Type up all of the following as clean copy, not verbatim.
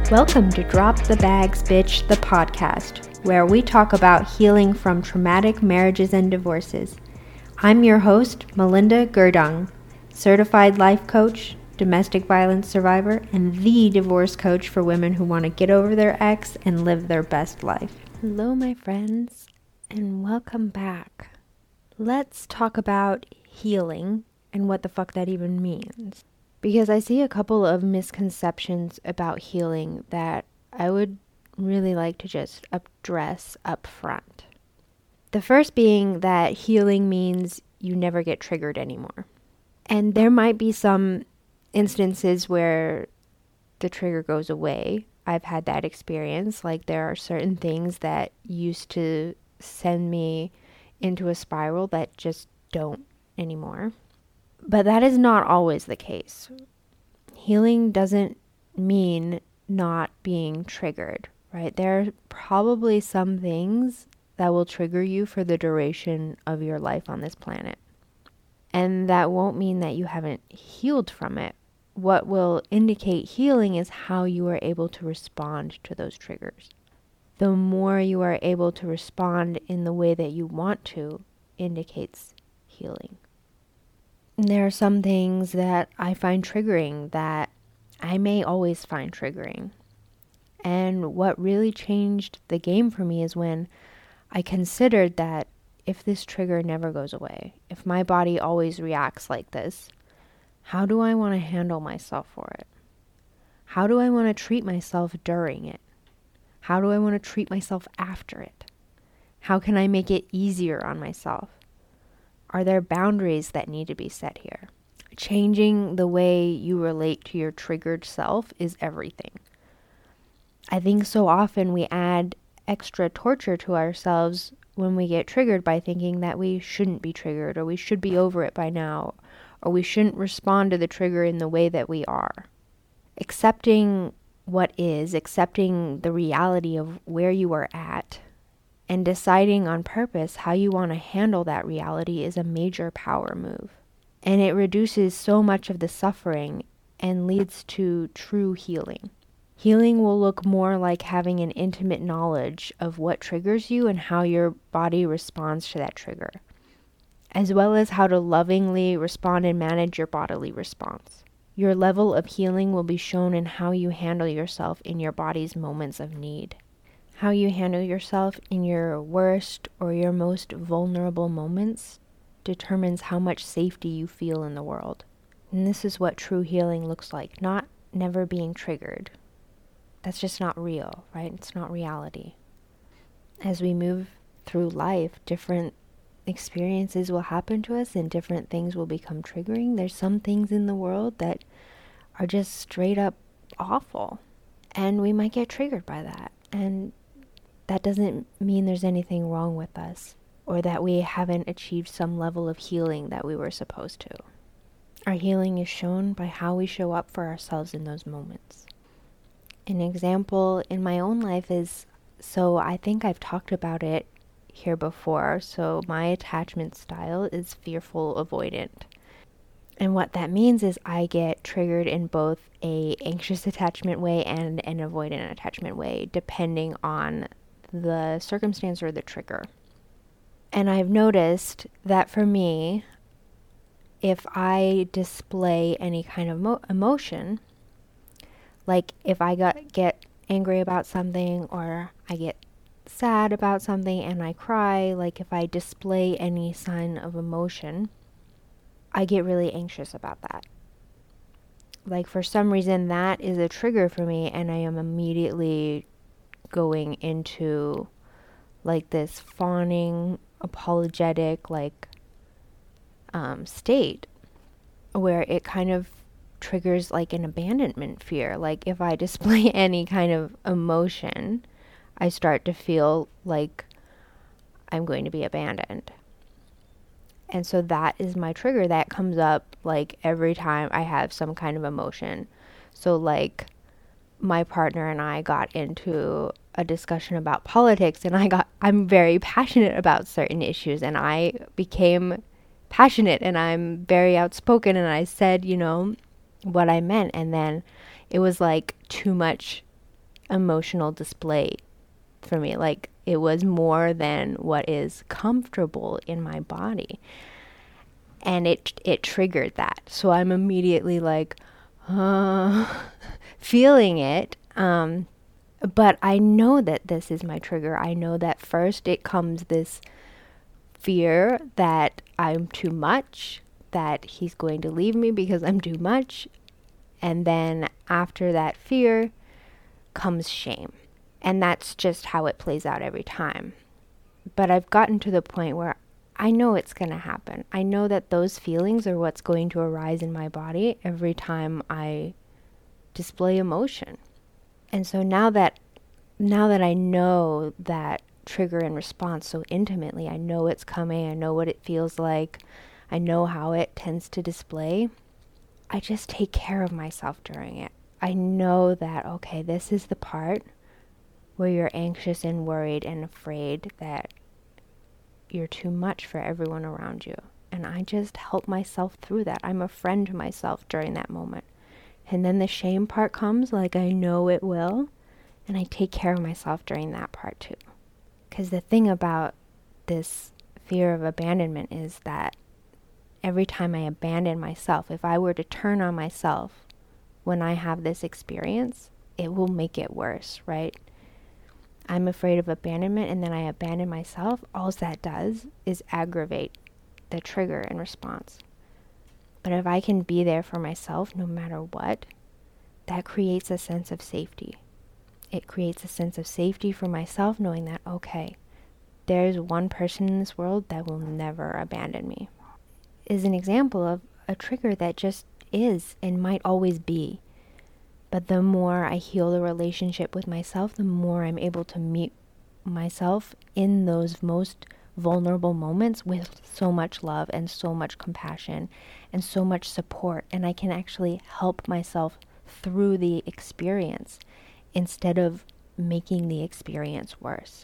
Welcome to Drop the Bags, Bitch, the podcast, where we talk about healing from traumatic marriages and divorces. I'm your host, Melinda Gerdung, certified life coach, domestic violence survivor, and the divorce coach for women who want to get over their ex and live their best life. Hello, my friends, and welcome back. Let's talk about healing and what the fuck that even means. Because I see a couple of misconceptions about healing that I would really like to just address up front. The first being that healing means you never get triggered anymore. And there might be some instances where the trigger goes away. I've had that experience. Like there are certain things that used to send me into a spiral that just don't anymore. But that is not always the case. Healing doesn't mean not being triggered, right? There are probably some things that will trigger you for the duration of your life on this planet. And that won't mean that you haven't healed from it. What will indicate healing is how you are able to respond to those triggers. The more you are able to respond in the way that you want to indicates healing. There are some things that I find triggering that I may always find triggering. And what really changed the game for me is when I considered that if this trigger never goes away, if my body always reacts like this, how do I want to handle myself for it? How do I want to treat myself during it? How do I want to treat myself after it? How can I make it easier on myself? Are there boundaries that need to be set here? Changing the way you relate to your triggered self is everything. I think so often we add extra torture to ourselves when we get triggered by thinking that we shouldn't be triggered, or we should be over it by now, or we shouldn't respond to the trigger in the way that we are. Accepting what is, accepting the reality of where you are at, and deciding on purpose how you want to handle that reality is a major power move. And it reduces so much of the suffering and leads to true healing. Healing will look more like having an intimate knowledge of what triggers you and how your body responds to that trigger, as well as how to lovingly respond and manage your bodily response. Your level of healing will be shown in how you handle yourself in your body's moments of need. How you handle yourself in your worst or your most vulnerable moments determines how much safety you feel in the world. And this is what true healing looks like, not never being triggered. That's just not real, right? It's not reality. As we move through life, different experiences will happen to us and different things will become triggering. There's some things in the world that are just straight up awful, and we might get triggered by that. And that doesn't mean there's anything wrong with us or that we haven't achieved some level of healing that we were supposed to. Our healing is shown by how we show up for ourselves in those moments. An example in my own life is, so I think I've talked about it here before, so my attachment style is fearful avoidant. And what that means is I get triggered in both a anxious attachment way and an avoidant attachment way, depending on the circumstance or the trigger. And I've noticed that for me, if I display any kind of emotion, like if I get angry about something, or I get sad about something and I cry, like if I display any sign of emotion, I get really anxious about that. Like for some reason that is a trigger for me, and I am immediately going into like this fawning, apologetic state where it kind of triggers like an abandonment fear. Like if I display any kind of emotion, I start to feel like I'm going to be abandoned. And so that is my trigger that comes up like every time I have some kind of emotion. So like my partner and I got into a discussion about politics, and I'm very passionate about certain issues, and I became passionate and I'm very outspoken, and I said, what I meant, and then it was like too much emotional display for me. Like, it was more than what is comfortable in my body. And it triggered that. So I'm immediately like, feeling it. But I know that this is my trigger. I know that first it comes this fear that I'm too much, that he's going to leave me because I'm too much. And then after that fear comes shame. And that's just how it plays out every time. But I've gotten to the point where I know it's going to happen. I know that those feelings are what's going to arise in my body every time I display emotion. And so now that I know that trigger and response so intimately, I know it's coming, I know what it feels like, I know how it tends to display, I just take care of myself during it. I know that, okay, this is the part where you're anxious and worried and afraid that you're too much for everyone around you. And I just help myself through that. I'm a friend to myself during that moment. And then the shame part comes, like I know it will, and I take care of myself during that part too. Because the thing about this fear of abandonment is that every time I abandon myself, if I were to turn on myself when I have this experience, it will make it worse, right? I'm afraid of abandonment and then I abandon myself. All that does is aggravate the trigger and response. But if I can be there for myself no matter what, that creates a sense of safety. It creates a sense of safety for myself knowing that, okay, there's one person in this world that will never abandon me. Is an example of a trigger that just is and might always be. But the more I heal the relationship with myself, the more I'm able to meet myself in those most vulnerable moments with so much love and so much compassion and so much support. And I can actually help myself through the experience instead of making the experience worse.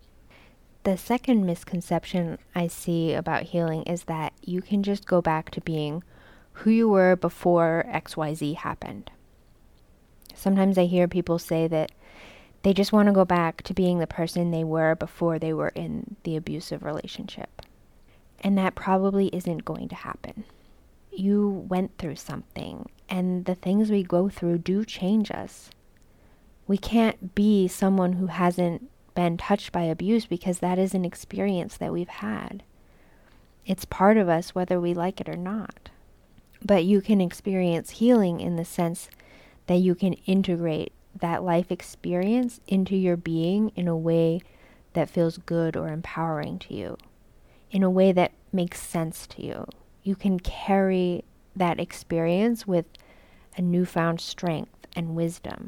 The second misconception I see about healing is that you can just go back to being who you were before XYZ happened. Sometimes I hear people say that they just want to go back to being the person they were before they were in the abusive relationship. And that probably isn't going to happen. You went through something, and the things we go through do change us. We can't be someone who hasn't been touched by abuse because that is an experience that we've had. It's part of us whether we like it or not. But you can experience healing in the sense that you can integrate that life experience into your being in a way that feels good or empowering to you, in a way that makes sense to you. You can carry that experience with a newfound strength and wisdom.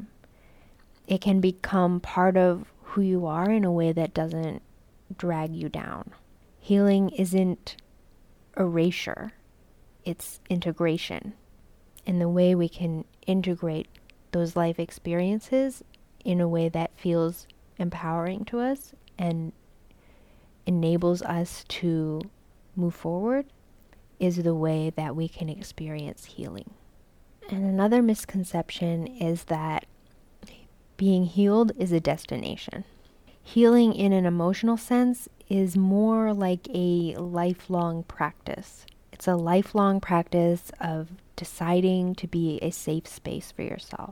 It can become part of who you are in a way that doesn't drag you down. Healing isn't erasure, it's integration. And the way we can integrate those life experiences in a way that feels empowering to us and enables us to move forward is the way that we can experience healing. And another misconception is that being healed is a destination. Healing in an emotional sense is more like a lifelong practice. It's a lifelong practice of deciding to be a safe space for yourself.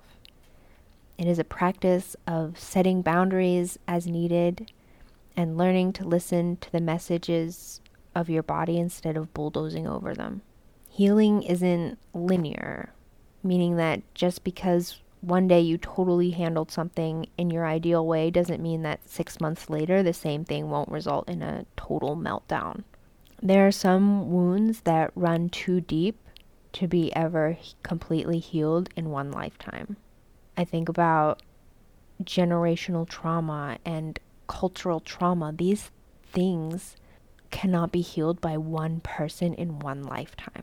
It is a practice of setting boundaries as needed and learning to listen to the messages of your body instead of bulldozing over them. Healing isn't linear, meaning that just because one day you totally handled something in your ideal way doesn't mean that 6 months later the same thing won't result in a total meltdown. There are some wounds that run too deep to be ever completely healed in one lifetime. I think about generational trauma and cultural trauma. These things cannot be healed by one person in one lifetime.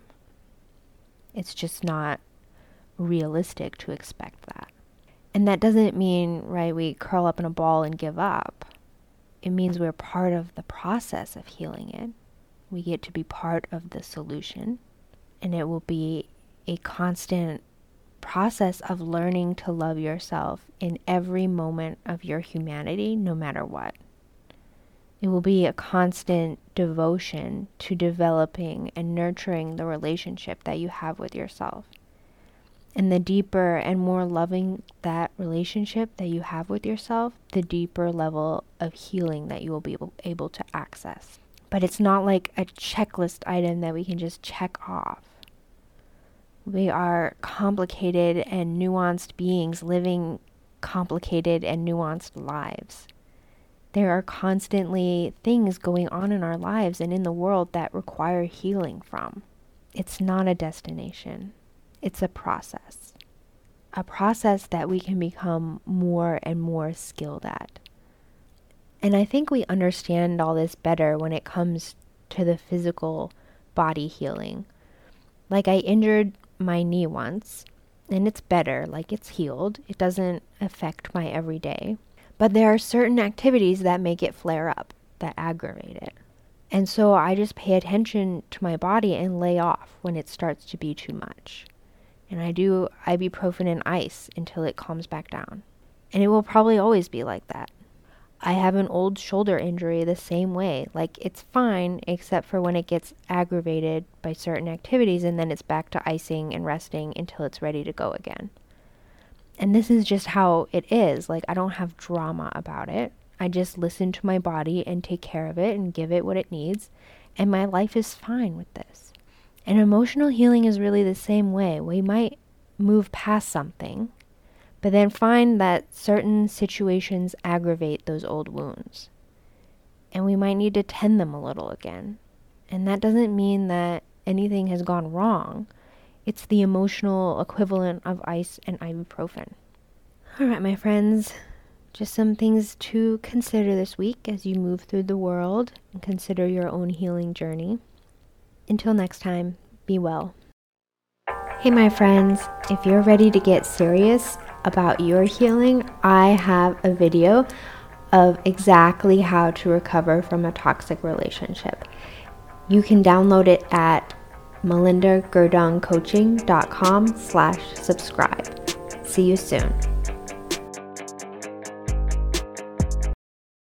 It's just not realistic to expect that. And that doesn't mean, right, we curl up in a ball and give up. It means we're part of the process of healing it. We get to be part of the solution. And it will be a constant process of learning to love yourself in every moment of your humanity, no matter what. It will be a constant devotion to developing and nurturing the relationship that you have with yourself. And the deeper and more loving that relationship that you have with yourself, the deeper level of healing that you will be able to access. But it's not like a checklist item that we can just check off. We are complicated and nuanced beings living complicated and nuanced lives. There are constantly things going on in our lives and in the world that require healing from. It's not a destination. It's a process. A process that we can become more and more skilled at. And I think we understand all this better when it comes to the physical body healing. Like, I injured my knee once, and it's better, like it's healed. It doesn't affect my everyday. But there are certain activities that make it flare up, that aggravate it. And so I just pay attention to my body and lay off when it starts to be too much. And I do ibuprofen and ice until it calms back down. And it will probably always be like that. I have an old shoulder injury the same way. Like, it's fine, except for when it gets aggravated by certain activities, and then it's back to icing and resting until it's ready to go again. And this is just how it is. Like, I don't have drama about it. I just listen to my body and take care of it and give it what it needs. And my life is fine with this. And emotional healing is really the same way. We might move past something, but then find that certain situations aggravate those old wounds. And we might need to tend them a little again. And that doesn't mean that anything has gone wrong. It's the emotional equivalent of ice and ibuprofen. All right, my friends, just some things to consider this week as you move through the world and consider your own healing journey. Until next time, be well. Hey, my friends, if you're ready to get serious about your healing, I have a video of exactly how to recover from a toxic relationship. You can download it at melindagurdongcoaching.com/subscribe. See you soon.